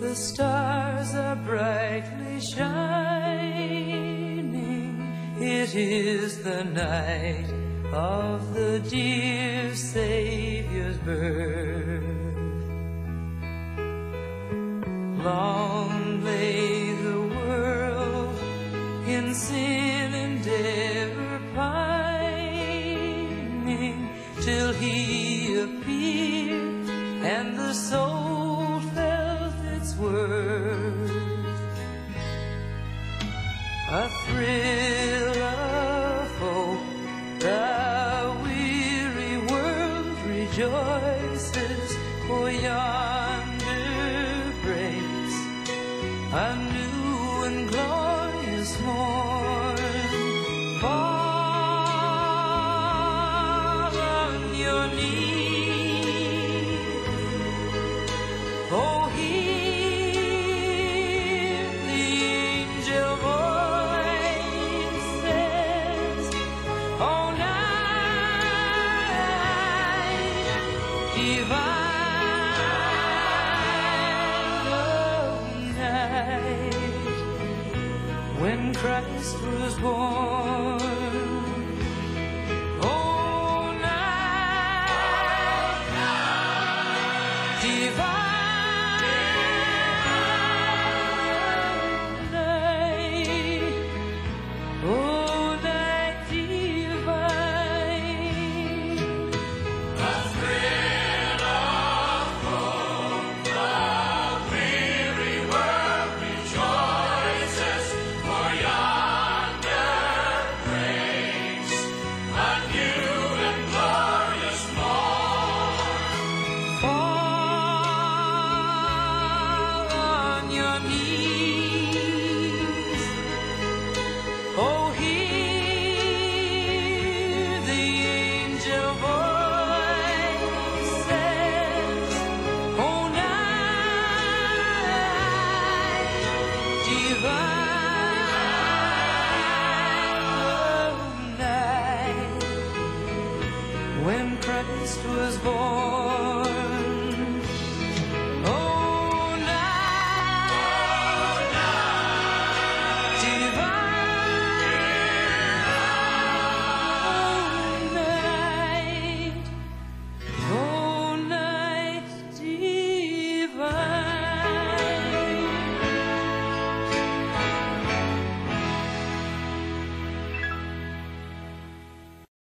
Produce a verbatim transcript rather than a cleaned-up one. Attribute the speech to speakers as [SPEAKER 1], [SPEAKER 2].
[SPEAKER 1] the stars are brightly shining. It is the night of the dear Savior's birth. Long lay the world in sin and ever pining, till he appeared and the soul felt its worth. A thrill of hope, the weary world rejoices, for yonder breaks a new and glorious morn. Fall on your knees, oh, hear the angel voices, oh, night divine, oh, night when Christ was born.